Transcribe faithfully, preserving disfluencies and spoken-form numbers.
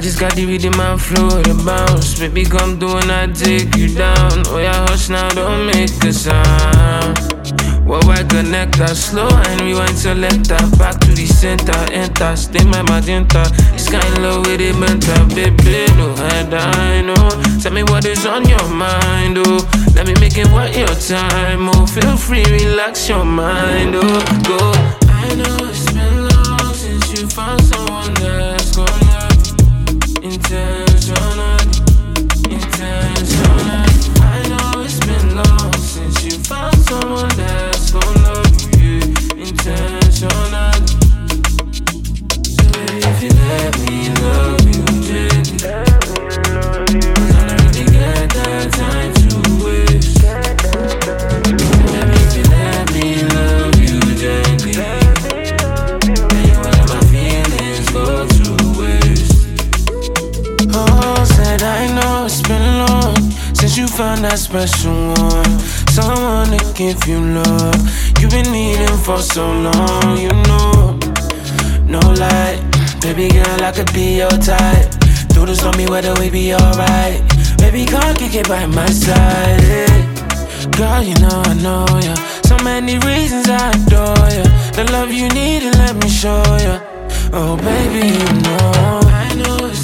just got the rhythm and flow, the bounce. Baby, come do and I take you down. Oh yeah, hush now, don't make a sound. Well, I connect that slow and rewind selector. Back to the center, enter, stay my magenta. It's kinda low with it mental, baby, no head, I know. Tell me what is on your mind, oh. Let me make it worth your time, oh. Feel free, relax your mind, oh. Go. I know it's been long since you found someone that's gonna love you. Intentional, intentional. I know it's been long since you found someone that's gonna love you, intentional. So baby, if you let me love you gently, cause I don't really get that time to waste. Baby, if you let me love you gently, then you won't let my feelings go to waste. Oh, said I know it's been long since you found that special one, someone to give you love you've been needing for so long, you know. No lie, baby girl, I could be your type. Do this on me whether we be alright. Baby, come kick it by my side, hey. Girl, you know I know ya. So many reasons I adore ya. The love you need and let me show ya. Oh baby, you know I know it's